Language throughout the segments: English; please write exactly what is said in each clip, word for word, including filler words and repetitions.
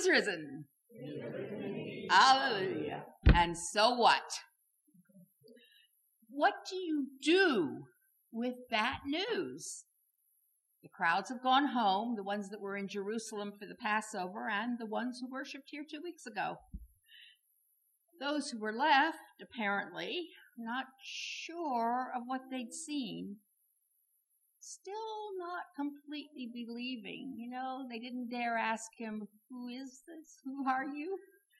is risen. Hallelujah. And so what? What do you do with that news? The crowds have gone home, the ones that were in Jerusalem for the Passover and the ones who worshiped here two weeks ago. Those who were left, apparently, not sure of what they'd seen, still not completely believing. You know, they didn't dare ask him, who is this? Who are you?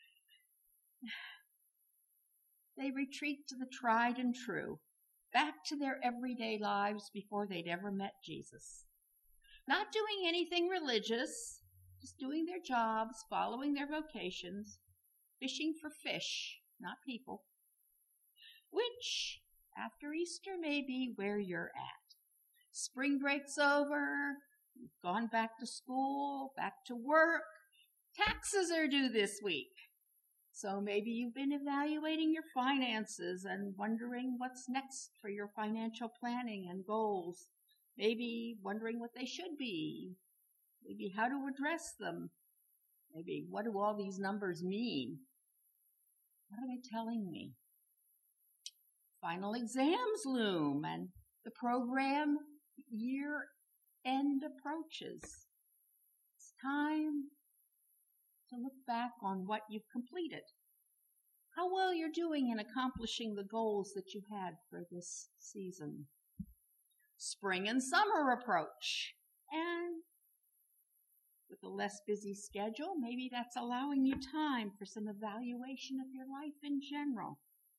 They retreat to the tried and true, back to their everyday lives before they'd ever met Jesus. Not doing anything religious, just doing their jobs, following their vocations, fishing for fish, not people, which, after Easter, may be where you're at. Spring break's over, you've gone back to school, back to work, taxes are due this week. So maybe you've been evaluating your finances and wondering what's next for your financial planning and goals. Maybe wondering what they should be. Maybe how to address them. Maybe what do all these numbers mean? What are they telling me? Final exams loom and the program year end approaches. It's time to look back on what you've completed. How well you're doing in accomplishing the goals that you had for this season. Spring and summer approach. And with a less busy schedule, maybe that's allowing you time for some evaluation of your life in general.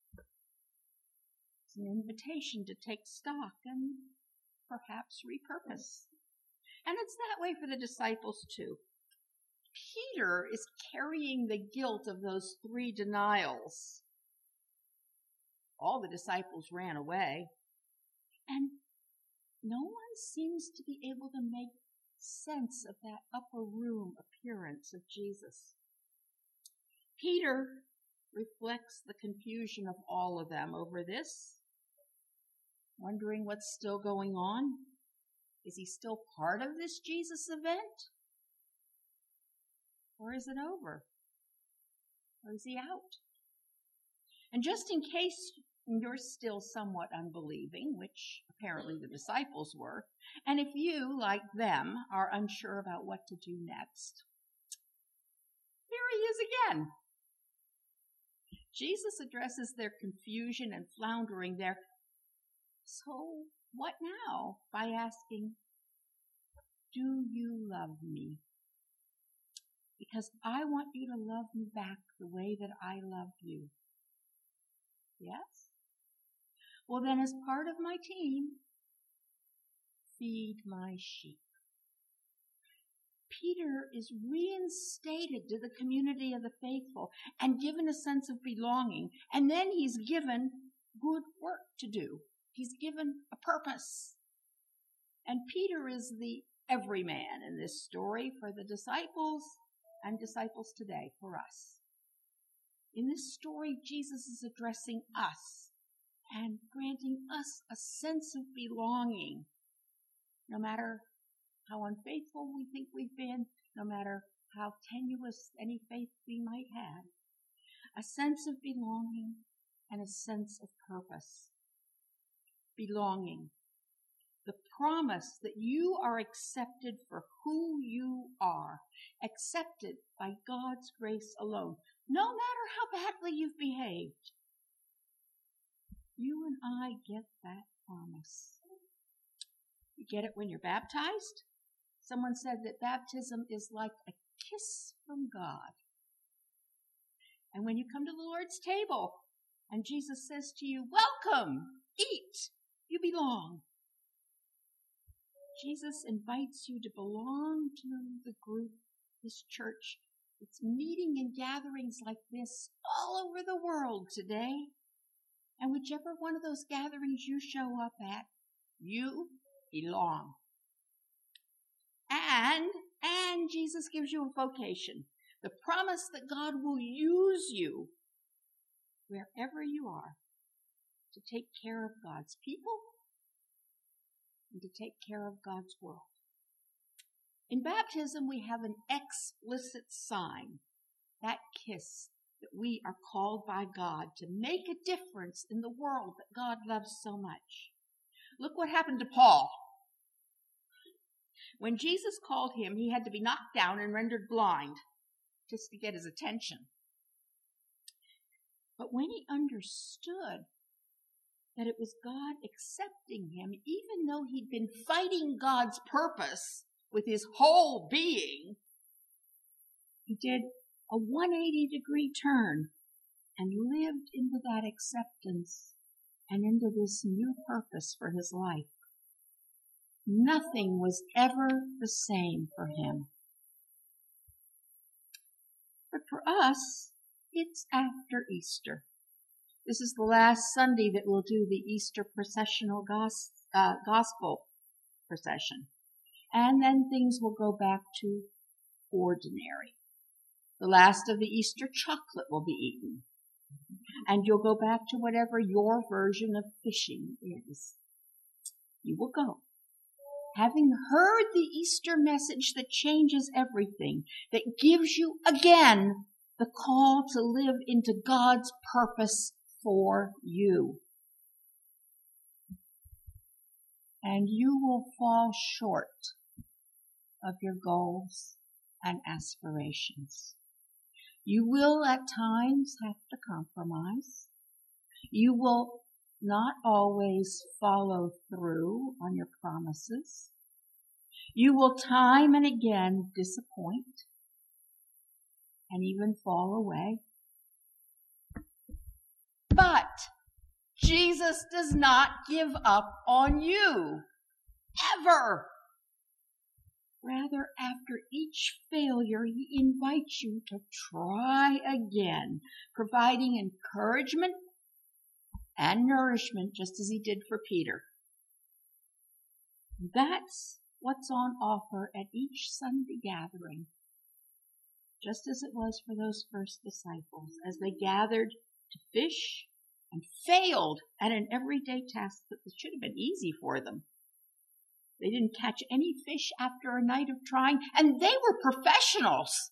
It's an invitation to take stock and perhaps repurpose. And it's that way for the disciples too. Peter is carrying the guilt of those three denials. All the disciples ran away. And no one seems to be able to make sense of that upper room appearance of Jesus. Peter reflects the confusion of all of them over this, wondering what's still going on. Is he still part of this Jesus event? Or is it over? Or is he out? And just in case you're still somewhat unbelieving, which apparently the disciples were, and if you, like them, are unsure about what to do next, here he is again. Jesus addresses their confusion and floundering there. So what now? By asking, do you love me? Because I want you to love me back the way that I loved you. Yes? Well, then as part of my team, feed my sheep. Peter is reinstated to the community of the faithful and given a sense of belonging. And then he's given good work to do. He's given a purpose. And Peter is the everyman in this story for the disciples and disciples today, for us. In this story, Jesus is addressing us and granting us a sense of belonging, no matter how unfaithful we think we've been, no matter how tenuous any faith we might have, a sense of belonging and a sense of purpose. Belonging. The promise that you are accepted for who you are, accepted by God's grace alone, no matter how badly you've behaved. You and I get that promise. You get it when you're baptized. Someone said that baptism is like a kiss from God. And when you come to the Lord's table and Jesus says to you, welcome, eat, you belong. Jesus invites you to belong to the group, this church. It's meeting and gatherings like this all over the world today. And whichever one of those gatherings you show up at, you belong. And, and Jesus gives you a vocation. The promise that God will use you wherever you are to take care of God's people and to take care of God's world. In baptism, we have an explicit sign, that kiss that we are called by God to make a difference in the world that God loves so much. Look what happened to Paul. When Jesus called him, he had to be knocked down and rendered blind just to get his attention. But when he understood that it was God accepting him, even though he'd been fighting God's purpose with his whole being, he did a one hundred eighty degree turn and lived into that acceptance and into this new purpose for his life. Nothing was ever the same for him. But for us, it's after Easter. This is the last Sunday that we'll do the Easter processional gos- uh, gospel procession. And then things will go back to ordinary. The last of the Easter chocolate will be eaten. And you'll go back to whatever your version of fishing is. You will go, having heard the Easter message that changes everything, that gives you again the call to live into God's purpose for you. And you will fall short of your goals and aspirations. You will at times have to compromise. You will not always follow through on your promises. You will time and again disappoint and even fall away. But Jesus does not give up on you, ever. Rather, after each failure, he invites you to try again, providing encouragement and nourishment, just as he did for Peter. That's what's on offer at each Sunday gathering, just as it was for those first disciples, as they gathered to fish and failed at an everyday task that should have been easy for them. They didn't catch any fish after a night of trying, and they were professionals.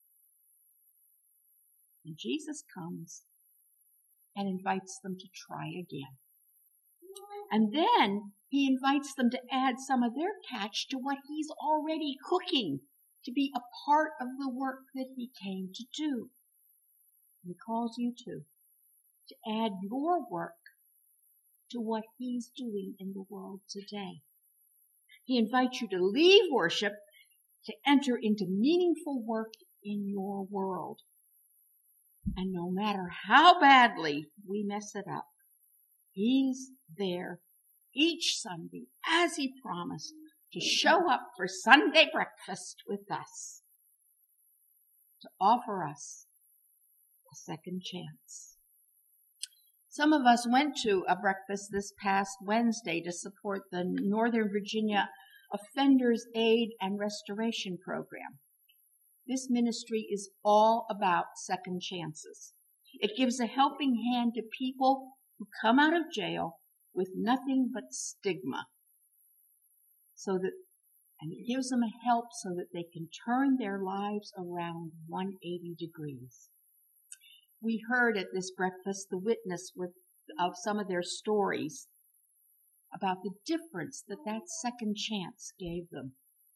And Jesus comes and invites them to try again. And then he invites them to add some of their catch to what he's already cooking, to be a part of the work that he came to do. He calls you to, to add your work to what he's doing in the world today. He invites you to leave worship, to enter into meaningful work in your world. And no matter how badly we mess it up, he's there each Sunday, as he promised, to show up for Sunday breakfast with us, to offer us a second chance. Some of us went to a breakfast this past Wednesday to support the Northern Virginia Offenders Aid and Restoration Program. This ministry is all about second chances. It gives a helping hand to people who come out of jail with nothing but stigma, so that, and it gives them a help so that they can turn their lives around one hundred eighty degrees. We heard at this breakfast the witness with, of some of their stories about the difference that that second chance gave them.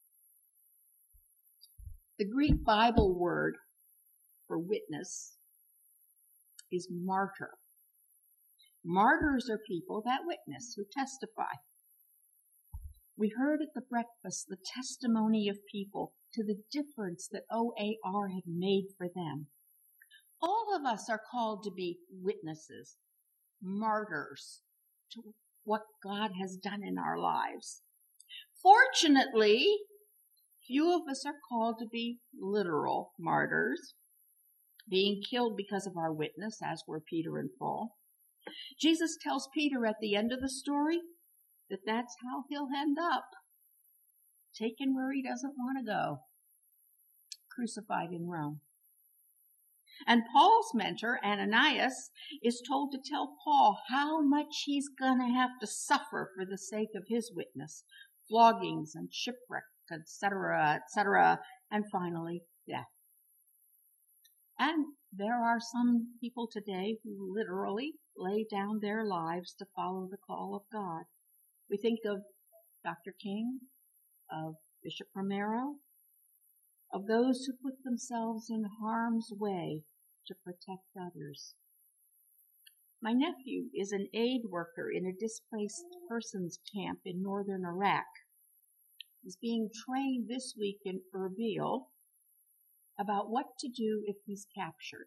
The Greek Bible word for witness is martyr. Martyrs are people that witness, who testify. We heard at the breakfast the testimony of people to the difference that O A R had made for them. All of us are called to be witnesses, martyrs to what God has done in our lives. Fortunately, few of us are called to be literal martyrs, being killed because of our witness, as were Peter and Paul. Jesus tells Peter at the end of the story that that's how he'll end up, taken where he doesn't want to go, crucified in Rome. And Paul's mentor, Ananias, is told to tell Paul how much he's going to have to suffer for the sake of his witness, floggings and shipwreck et cetera, et cetera, and finally death. And there are some people today who literally lay down their lives to follow the call of God. We think of Doctor King, of Bishop Romero, of those who put themselves in harm's way to protect others. My nephew is an aid worker in a displaced persons camp in northern Iraq. He's being trained this week in Erbil about what to do if he's captured.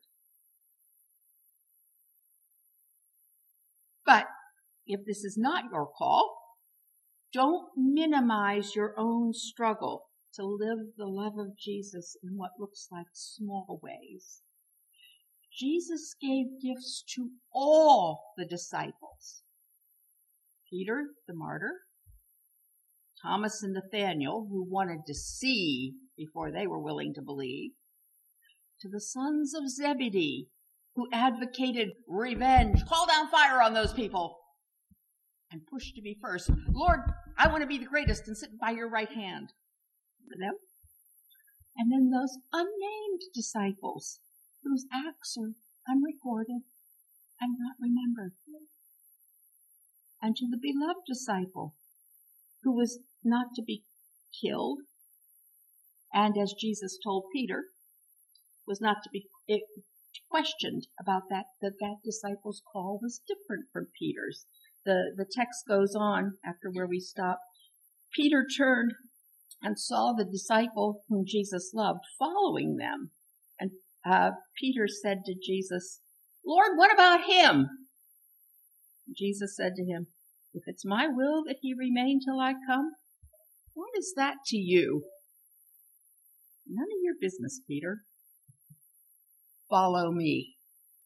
But if this is not your call, don't minimize your own struggle to live the love of Jesus in what looks like small ways. Jesus gave gifts to all the disciples. Peter, the martyr, Thomas and Nathaniel, who wanted to see before they were willing to believe, to the sons of Zebedee, who advocated revenge, call down fire on those people, and pushed to be first. Lord, I want to be the greatest and sit by your right hand. Them. And then those unnamed disciples whose acts are unrecorded and not remembered. And to the beloved disciple who was not to be killed, and as Jesus told Peter, was not to be questioned about that, that that disciple's call was different from Peter's. The, the text goes on after where we stop. Peter turned and saw the disciple whom Jesus loved following them. And uh, Peter said to Jesus, Lord, what about him? Jesus said to him, if it's my will that he remain till I come, what is that to you? None of your business, Peter. Follow me.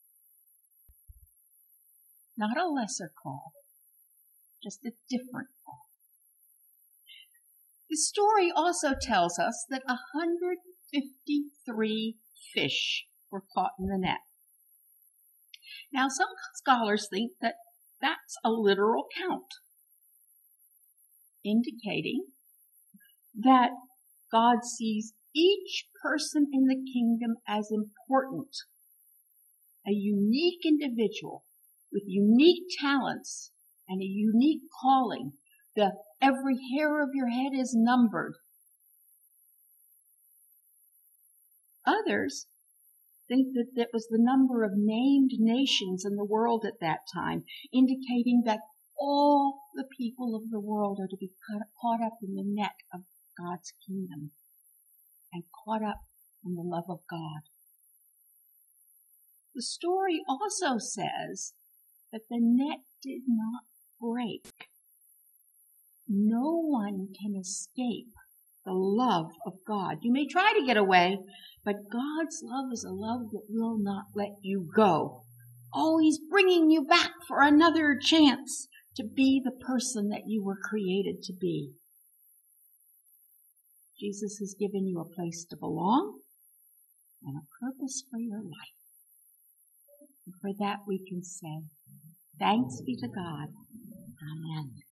Not a lesser call, just a different call. The story also tells us that one hundred fifty-three fish were caught in the net. Now, some scholars think that that's a literal count, indicating that God sees each person in the kingdom as important, a unique individual with unique talents and a unique calling. The every hair of your head is numbered. Others think that that was the number of named nations in the world at that time, indicating that all the people of the world are to be caught up in the net of God's kingdom and caught up in the love of God. The story also says that the net did not break. No one can escape the love of God. You may try to get away, but God's love is a love that will not let you go. Oh, he's bringing you back for another chance to be the person that you were created to be. Jesus has given you a place to belong and a purpose for your life. And for that we can say, thanks be to God. Amen.